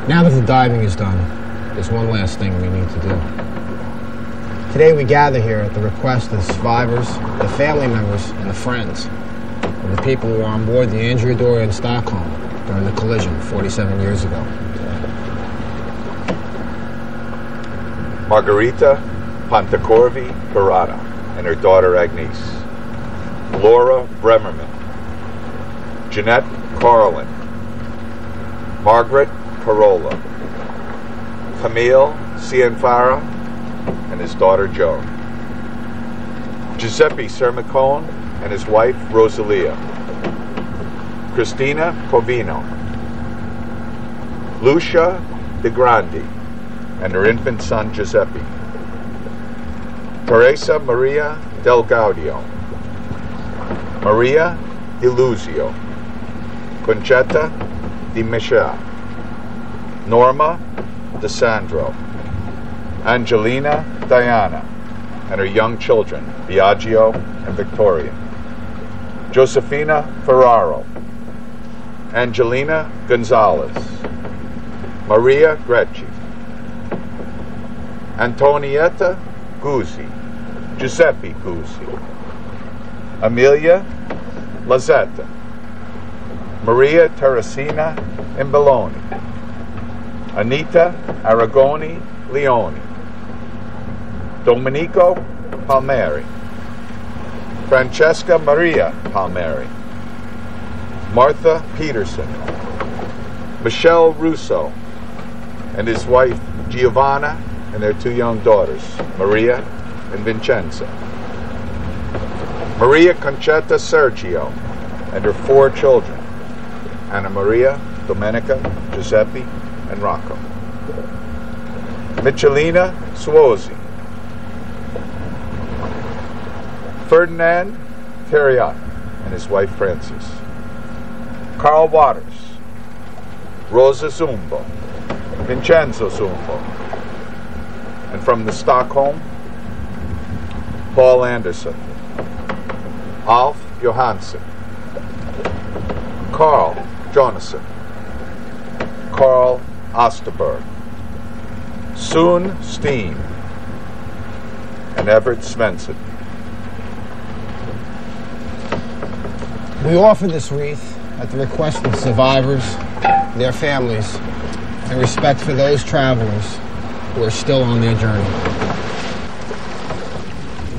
Now that the diving is done, there's one last thing we need to do. Today we gather here at the request of the survivors, the family members, and the friends of the people who were on board the Andrea Doria in Stockholm during the collision 47 years ago. Margarita Pontecorvi Parada and her daughter Agnes. Laura Bremerman. Jeanette Carlin. Margaret Carolla. Camille Cianfara and his daughter Joan. Giuseppe Sermicone and his wife Rosalia. Christina Covino. Lucia De Grandi and her infant son Giuseppe. Teresa Maria Del Gaudio. Maria Di Luzio. Concetta Di Michel. Norma De Sandro. Angelina Diana and her young children Biagio and Victoria. Josefina Ferraro. Angelina Gonzalez. Maria Grecci. Antonietta Guzzi, Giuseppe Guzzi, Amelia Lazzetta, Maria Teresina Imbelloni, Anita Aragoni Leoni, Domenico Palmieri, Francesca Maria Palmieri, Martha Peterson, Michelle Russo, and his wife Giovanna and their two young daughters, Maria and Vincenza. Maria Concetta Sergio and her 4 children, Anna Maria, Domenica, Giuseppe, and Rocco. Michelina Suozzi. Ferdinand Theriot and his wife Frances. Carl Waters. Rosa Zumbo. Vincenzo Zumbo. And from the Stockholm, Paul Anderson, Alf Johansson, Carl Jonasson, Carl Osterberg, Soon Steen, and Everett Svensson. We offer this wreath at the request of survivors, their families, and respect for those travelers who are still on their journey.